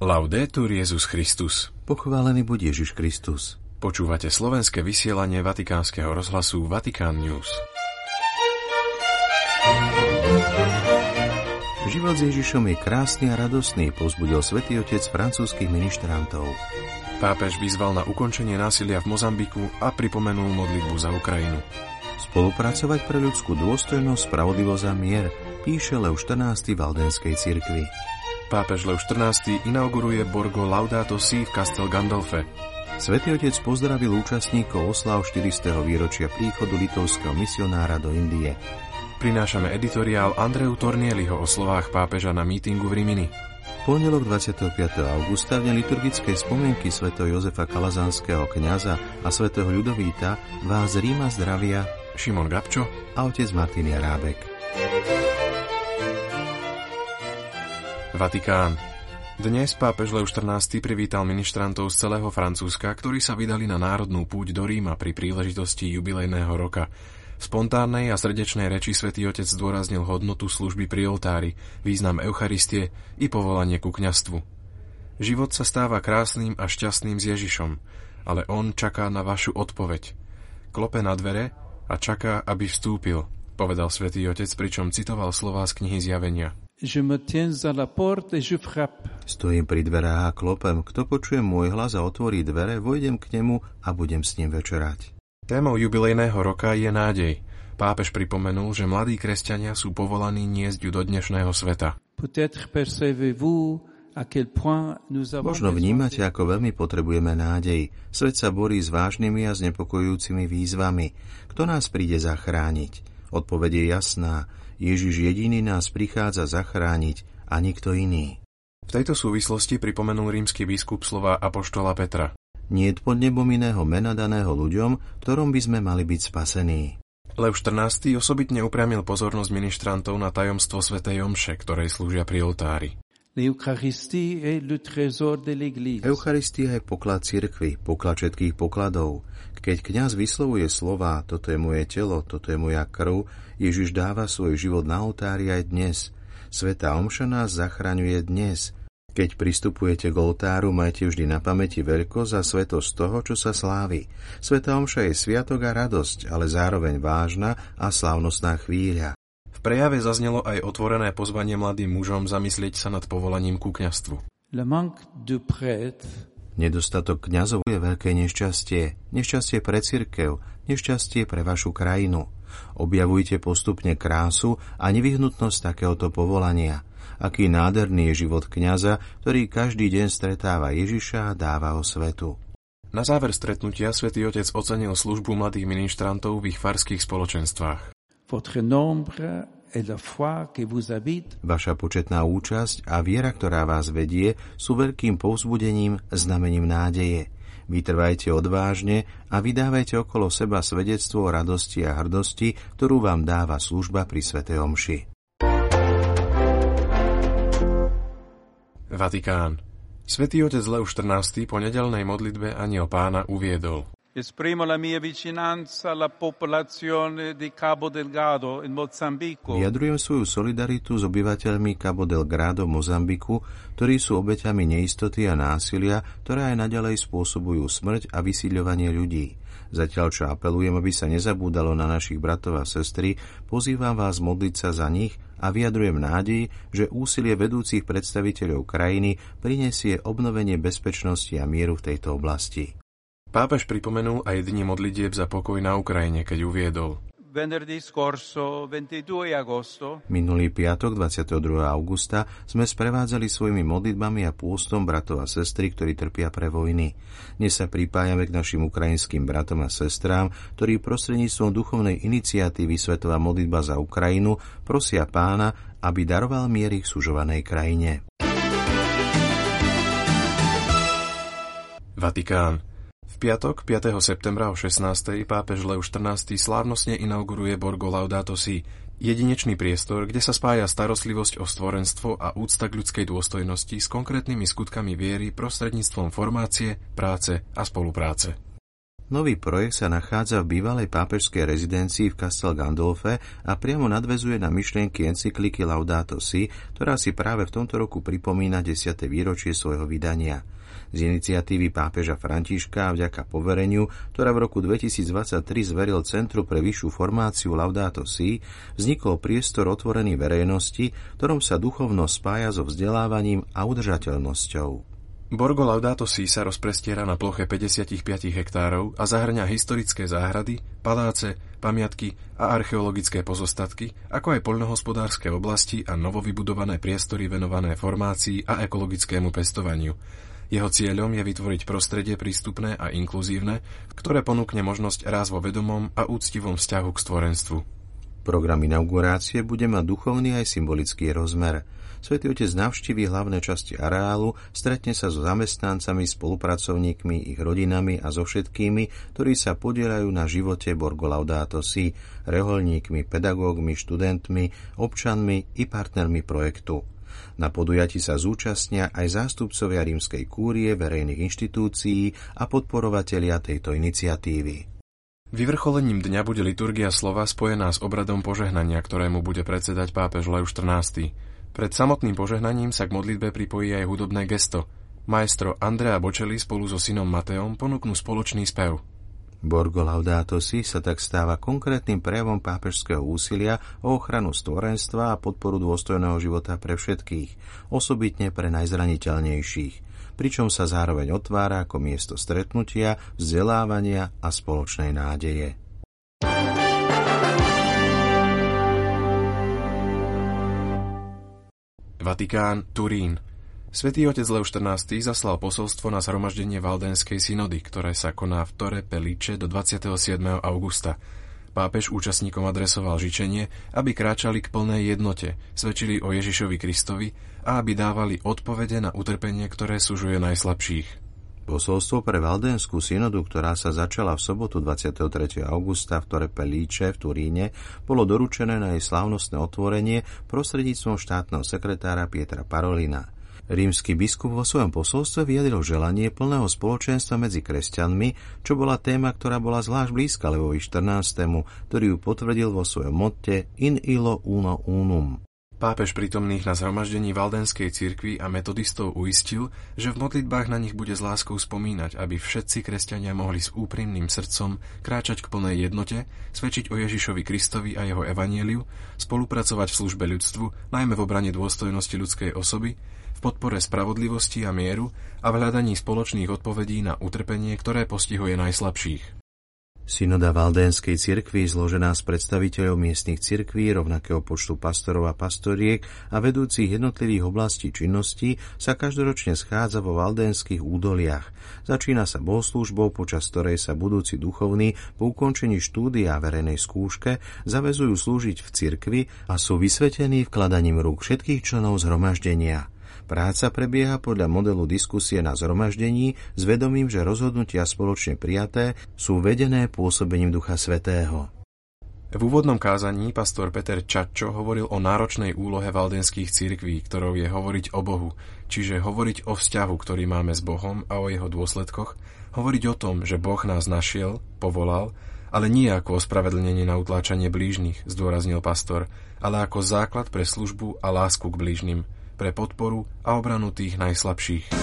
Laudetur Jesus Christus. Pochválený buď Ježiš Kristus. Počúvate slovenské vysielanie Vatikánskeho rozhlasu Vatikán News. Život s Ježišom je krásny a radostný, povzbudil Svätý Otec francúzskych ministrantov. Pápež vyzval na ukončenie násilia v Mozambiku a pripomenul modlitbu za Ukrajinu. Spolupracovať pre ľudskú dôstojnosť, spravodlivosť a mier, píše Leo XIV. Valdenskej cirkvi. Pápež Leo XIV. Inauguruje Borgo Laudato Si v Castel Gandolfe. Svätý Otec pozdravil účastníkov oslav 400. výročia príchodu litovského misionára do Indie. Prinášame editoriál Andreu Tornieliho o slovách pápeža na mítingu v Rimini. Pondelok 25. augusta v deň liturgickej spomienky svätého Jozefa Kalazanského kňaza a svätého Ľudovíta vás z Ríma zdravia Šimon Gabčo a otec Martin Jarábek. Vatikán. Dnes pápež Leo XIV. Privítal ministrantov z celého Francúzska, ktorí sa vydali na národnú púť do Ríma pri príležitosti jubilejného roka. V spontánnej a srdečnej reči Svätý Otec zdôraznil hodnotu služby pri oltári, význam Eucharistie i povolanie ku kňazstvu. Život sa stáva krásnym a šťastným s Ježišom, ale on čaká na vašu odpoveď. Klope na dvere a čaká, aby vstúpil, povedal Svätý Otec, pričom citoval slová z knihy Zjavenia. Stojím pri dverách a klopem. Kto počuje môj hlas a otvorí dvere, vojdem k nemu a budem s ním večerať. Témou jubilejného roka je nádej. Pápež pripomenul, že mladí kresťania sú povolaní niesť ju do dnešného sveta. Možno vnímate, ako veľmi potrebujeme nádej. Svet sa borí s vážnymi a znepokojujúcimi výzvami. Kto nás príde zachrániť? Odpoveď je jasná. Ježiš jediný nás prichádza zachrániť a nikto iný. V tejto súvislosti pripomenul rímsky biskup slová apoštola Petra. Niet pod nebom iného mena daného ľuďom, ktorom by sme mali byť spasení. Leo XIV. Osobitne upriamil pozornosť ministrantov na tajomstvo svätej omše, ktorej slúžia pri oltári. Eucharistia je poklad cirkvi, poklad všetkých pokladov. Keď kňaz vyslovuje slová, toto je moje telo, toto je moja krv, Ježiš dáva svoj život na oltári aj dnes. Svätá omša nás zachraňuje dnes. Keď pristupujete k oltáru, majte vždy na pamäti veľkosť a svetosť toho, čo sa slávi. Svätá omša je sviatok a radosť, ale zároveň vážna a slávnostná chvíľa. V prejave zaznelo aj otvorené pozvanie mladým mužom zamyslieť sa nad povolaním ku kňazstvu. Nedostatok kňazov je veľké nešťastie. Nešťastie pre cirkev, nešťastie pre vašu krajinu. Objavujte postupne krásu a nevyhnutnosť takéhoto povolania. Aký nádherný je život kňaza, ktorý každý deň stretáva Ježiša a dáva ho svetu. Na záver stretnutia Svätý Otec ocenil službu mladých ministrantov v ich farských spoločenstvách. Vaša početná účasť a viera, ktorá vás vedie, sú veľkým povzbudením, znamením nádeje. Vytrvajte odvážne a vydávajte okolo seba svedectvo o radosti a hrdosti, ktorú vám dáva služba pri svätej omši. Vatikán. Svätý Otec Leo XIV. Po nedeľnej modlitbe Anjel Pána uviedol: Esprimo la mia vicinanza alla popolazione di Cabo Delgado in Mozambico. Vyjadrujem svoju solidaritu s obyvateľmi Cabo Delgado v Mozambiku, ktorí sú obeťami neistoty a násilia, ktoré aj naďalej spôsobujú smrť a vysídľovanie ľudí. Zatiaľ, čo apelujem, aby sa nezabúdalo na našich bratov a sestry, pozývam vás modliť sa za nich a vyjadrujem nádej, že úsilie vedúcich predstaviteľov krajiny prinesie obnovenie bezpečnosti a mieru v tejto oblasti. Pápež pripomenul aj dni modlitieb za pokoj na Ukrajine, keď uviedol: Minulý piatok 22. augusta sme sprevádzali svojimi modlitbami a pôstom bratov a sestry, ktorí trpia pre vojny. Dnes sa pripájame k našim ukrajinským bratom a sestrám, ktorí prostredníctvom duchovnej iniciatívy Svetová modlitba za Ukrajinu prosia Pána, aby daroval mier ich sužovanej krajine. Vatikán. V piatok, 5. septembra o 16. pápež Leo XIV. Slávnostne inauguruje Borgo Laudato Si, jedinečný priestor, kde sa spája starostlivosť o stvorenstvo a úcta k ľudskej dôstojnosti s konkrétnymi skutkami viery prostredníctvom formácie, práce a spolupráce. Nový projekt sa nachádza v bývalej pápežskej rezidencii v Castel Gandolfe a priamo nadväzuje na myšlienky encykliky Laudato Si, ktorá si práve v tomto roku pripomína 10. výročie svojho vydania. Z iniciatívy pápeža Františka a vďaka povereniu, ktoré v roku 2023 zveril Centru pre vyššiu formáciu Laudato Si, vznikol priestor otvorený verejnosti, ktorom sa duchovnosť spája so vzdelávaním a udržateľnosťou. Borgo Laudato Si sa rozprestiera na ploche 55 hektárov a zahŕňa historické záhrady, paláce, pamiatky a archeologické pozostatky, ako aj poľnohospodárske oblasti a novovybudované priestory venované formácii a ekologickému pestovaniu. Jeho cieľom je vytvoriť prostredie prístupné a inkluzívne, ktoré ponúkne možnosť raz vo vedomom a úctivom vzťahu k stvorenstvu. Program inaugurácie bude mať duchovný aj symbolický rozmer. Svätý Otec navštíví hlavné časti areálu, stretne sa so zamestnancami, spolupracovníkmi, ich rodinami a so všetkými, ktorí sa podieľajú na živote Borgo Laudato Si, rehoľníkmi, pedagógmi, študentmi, občanmi i partnermi projektu. Na podujatí sa zúčastnia aj zástupcovia rímskej kúrie, verejných inštitúcií a podporovatelia tejto iniciatívy. Vyvrcholením dňa bude liturgia slova spojená s obradom požehnania, ktorému bude predsedať pápež Leoš XIV. Pred samotným požehnaním sa k modlitbe pripojí aj hudobné gesto. Maestro Andrea Bocelli spolu so synom Mateom ponúknú spoločný spev. Borgo Laudato Si sa tak stáva konkrétnym prejavom pápežského úsilia o ochranu stvorenstva a podporu dôstojného života pre všetkých, osobitne pre najzraniteľnejších, pričom sa zároveň otvára ako miesto stretnutia, vzdelávania a spoločnej nádeje. Vatikán, Turín. Svätý otec Leoš XIV zaslal posolstvo na zhromaždenie Valdenskej synody, ktoré sa koná v Torre Pellice do 27. augusta. Pápež účastníkom adresoval žičenie, aby kráčali k plnej jednote, svedčili o Ježišovi Kristovi a aby dávali odpovede na utrpenie, ktoré sužuje najslabších. Posolstvo pre Valdenskú synodu, ktorá sa začala v sobotu 23. augusta v Torre Pellice v Turíne, bolo doručené na jej slávnostné otvorenie prostredníctvom štátneho sekretára Pietra Parolina. Rímsky biskup vo svojom posolstve vyjadril želanie plného spoločenstva medzi kresťanmi, čo bola téma, ktorá bola zvlášť blízka Leovi XIV., ktorý ju potvrdil vo svojom motte In illo uno unum. Pápež prítomných na zhromaždení Valdenskej cirkvi a metodistov uistil, že v modlitbách na nich bude s láskou spomínať, aby všetci kresťania mohli s úprimným srdcom kráčať k plnej jednote, svedčiť o Ježišovi Kristovi a jeho evanjeliu, spolupracovať v službe ľudstvu, najmä v obrane dôstojnosti ľudskej osoby, v podpore spravodlivosti a mieru a v hľadaní spoločných odpovedí na utrpenie, ktoré postihuje najslabších. Synoda Valdenskej cirkvi, zložená z predstaviteľov miestnych cirkví, rovnakého počtu pastorov a pastoriek a vedúcich jednotlivých oblastí činnosti, sa každoročne schádza vo valdenských údoliach. Začína sa bohoslužbou, počas ktorej sa budúci duchovní po ukončení štúdia a verejnej skúške zaväzujú slúžiť v cirkvi a sú vysvetení vkladaním rúk všetkých členov zhromaždenia. Práca prebieha podľa modelu diskusie na zhromaždení s vedomím, že rozhodnutia spoločne prijaté sú vedené pôsobením Ducha Svätého. V úvodnom kázaní pastor Peter Čačo hovoril o náročnej úlohe valdenských cirkví, ktorou je hovoriť o Bohu, čiže hovoriť o vzťahu, ktorý máme s Bohom a o jeho dôsledkoch, hovoriť o tom, že Boh nás našiel, povolal, ale nie ako ospravedlnenie na utláčanie blížnych, zdôraznil pastor, ale ako základ pre službu a lásku k blížnym, pre podporu a obranu tých najslabších.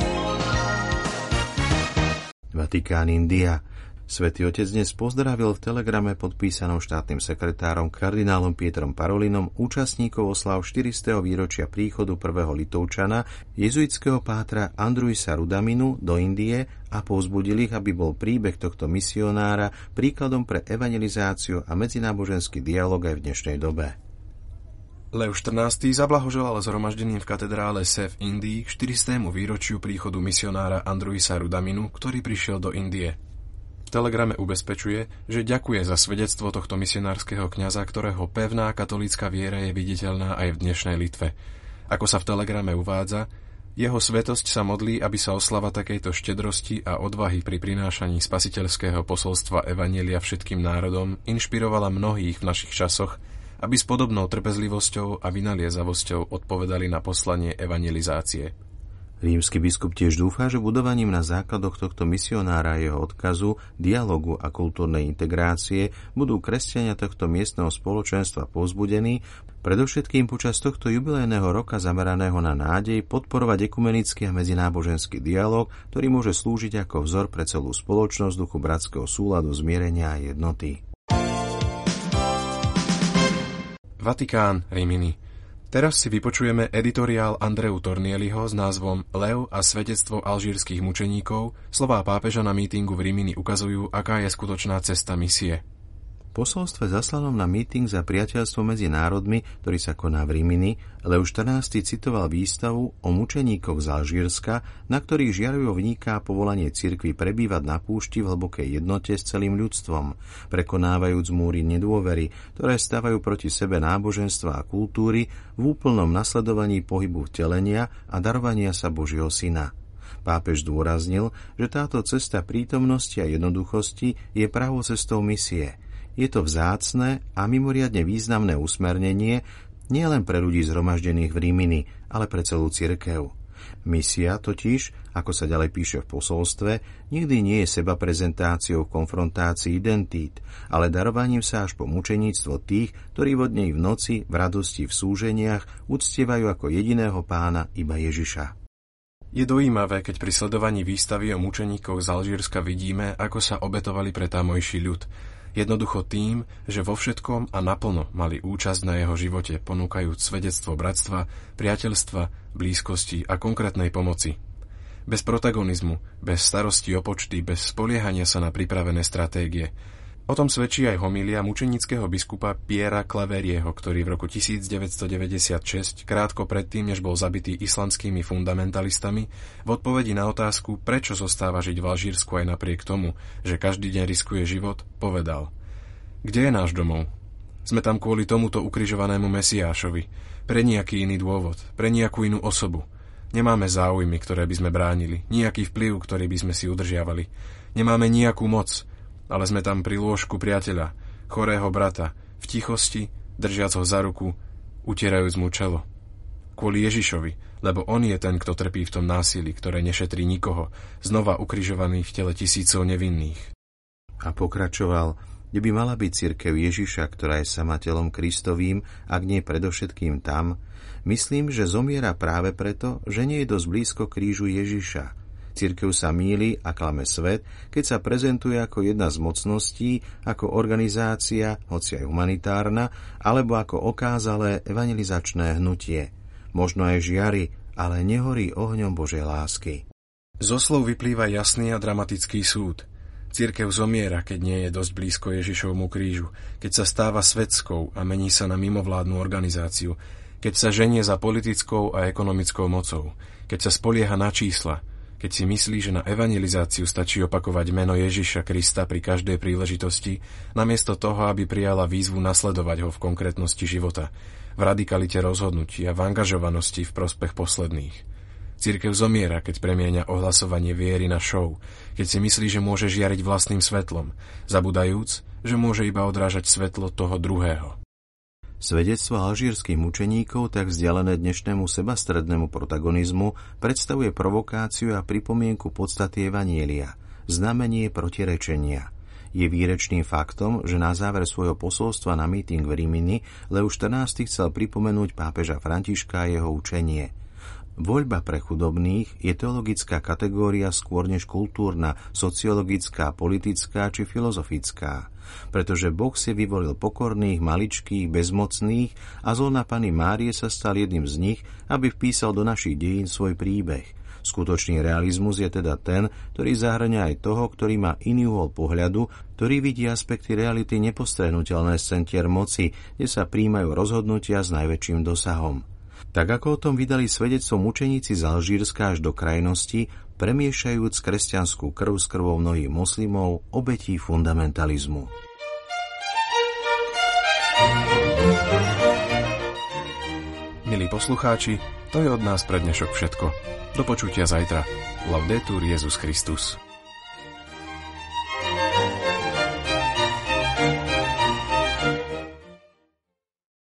Vatikán, India. Svätý Otec dnes pozdravil v telegrame podpísanom štátnym sekretárom kardinálom Pietrom Parolinom účastníkov oslav 400. výročia príchodu prvého Litovčana, jezuitského pátra Andruisa Rudaminu do Indie a povzbudil ich, aby bol príbeh tohto misionára príkladom pre evangelizáciu a medzináboženský dialog aj v dnešnej dobe. Leoš XIV zablahoželal zhromaždením v katedrále Se v Indii k 400. výročiu príchodu misionára Andruisa Rudaminu, ktorý prišiel do Indie. V telegrame ubezpečuje, že ďakuje za svedectvo tohto misionárskeho kňaza, ktorého pevná katolícka viera je viditeľná aj v dnešnej Litve. Ako sa v telegrame uvádza, jeho svätosť sa modlí, aby sa oslava takejto štedrosti a odvahy pri prinášaní spasiteľského posolstva evanjelia všetkým národom inšpirovala mnohých v našich časoch, aby s podobnou trpezlivosťou a vynaliezavosťou odpovedali na poslanie evangelizácie. Rímsky biskup tiež dúfa, že budovaním na základoch tohto misionára a jeho odkazu, dialogu a kultúrnej integrácie budú kresťania tohto miestneho spoločenstva povzbudení, predovšetkým počas tohto jubilejného roka zameraného na nádej podporovať ekumenický a medzináboženský dialog, ktorý môže slúžiť ako vzor pre celú spoločnosť duchu bratského súladu, zmierenia a jednoty. Vatikán, Rimini. Teraz si vypočujeme editoriál Andreu Tornieliho s názvom Lev a svedectvo alžírskych mučeníkov. Slová pápeža na mítingu v Rimini ukazujú, aká je skutočná cesta misie. V posolstve zaslanom na meeting za priateľstvo medzi národmi, ktorý sa koná v Rimini, Lev XIV citoval výstavu o mučeníkoch z Alžírska, na ktorých žiarivo vniká povolanie cirkvi prebývať na púšti v hlbokej jednote s celým ľudstvom, prekonávajúc múry nedôvery, ktoré stavajú proti sebe náboženstva a kultúry v úplnom nasledovaní pohybu vtelenia a darovania sa Božieho Syna. Pápež zdôraznil, že táto cesta prítomnosti a jednoduchosti je pravou cestou misie. Je to vzácne a mimoriadne významné usmernenie nielen pre ľudí zhromaždených v Rímini, ale pre celú cirkev. Misia totiž, ako sa ďalej píše v posolstve, nikdy nie je seba prezentáciou v konfrontácii identít, ale darovaním sa až po mučeníctvo tých, ktorí vo dni v noci, v radosti, v súženiach uctievajú ako jediného pána iba Ježiša. Je dojímavé, keď pri sledovaní výstavy o mučeníkoch z Alžírska vidíme, ako sa obetovali pre tamojší ľud. Jednoducho tým, že vo všetkom a naplno mali účasť na jeho živote, ponúkajúc svedectvo bratstva, priateľstva, blízkosti a konkrétnej pomoci. Bez protagonizmu, bez starosti o počty, bez spoliehania sa na pripravené stratégie. O tom svedčí aj homília mučeníckeho biskupa Piera Claverieho, ktorý v roku 1996, krátko predtým, než bol zabitý islamskými fundamentalistami, v odpovedi na otázku, prečo zostáva žiť v Alžírsku aj napriek tomu, že každý deň riskuje život, povedal: Kde je náš domov? Sme tam kvôli tomuto ukrižovanému Mesiášovi, pre nejaký iný dôvod, pre nejakú inú osobu. Nemáme záujmy, ktoré by sme bránili, nejaký vplyv, ktorý by sme si udržiavali. Nemáme nejakú moc, ale sme tam pri lôžku priateľa, chorého brata, v tichosti, držiac ho za ruku, utierajúc mu čelo. Kvôli Ježišovi, lebo on je ten, kto trpí v tom násilí, ktoré nešetrí nikoho, znova ukrižovaný v tele tisícov nevinných. A pokračoval: kde by mala byť cirkev Ježiša, ktorá je sama telom Kristovým, ak nie predovšetkým tam, myslím, že zomiera práve preto, že nie je dosť blízko krížu Ježiša. Cirkev sa mýli a klame svet, keď sa prezentuje ako jedna z mocností, ako organizácia, hoci aj humanitárna, alebo ako okázalé evangelizačné hnutie. Možno aj žiari, ale nehorí ohňom Božej lásky. Zo slov vyplýva jasný a dramatický súd. Cirkev zomiera, keď nie je dosť blízko Ježišovmu krížu, keď sa stáva svetskou a mení sa na mimovládnu organizáciu, keď sa ženie za politickou a ekonomickou mocou, keď sa spolieha na čísla, keď si myslí, že na evangelizáciu stačí opakovať meno Ježiša Krista pri každej príležitosti, namiesto toho, aby prijala výzvu nasledovať ho v konkrétnosti života, v radikalite rozhodnutí a v angažovanosti v prospech posledných. Cirkev zomiera, keď premieňa ohlasovanie viery na show, keď si myslí, že môže žiariť vlastným svetlom, zabudajúc, že môže iba odrážať svetlo toho druhého. Svedectvo alžírskych mučeníkov, tak vzdialené dnešnému sebastrednému protagonizmu, predstavuje provokáciu a pripomienku podstaty evanjelia, znamenie protirečenia. Je výrečným faktom, že na záver svojho posolstva na meeting v Rimini Lev XIV chcel pripomenúť pápeža Františka a jeho učenie. Voľba pre chudobných je teologická kategória skôr než kultúrna, sociologická, politická či filozofická, pretože Boh si vyvolil pokorných, maličkých, bezmocných a zolna Panny Márie sa stal jedným z nich, aby vpísal do našich dejín svoj príbeh. Skutočný realizmus je teda ten, ktorý zahŕňa aj toho, ktorý má iný uhol pohľadu, ktorý vidí aspekty reality nepostrehnuteľné z centier moci, kde sa prijímajú rozhodnutia s najväčším dosahom. Tak ako o tom vydali svedectvo mučeníci z Alžírska až do krajnosti, premiešajúc kresťanskú krv s krvou mnohých moslimov, obetí fundamentalizmu. Milí poslucháči, to je od nás pre dnešok všetko. Do počutia zajtra. Laudetur Jesus Christus.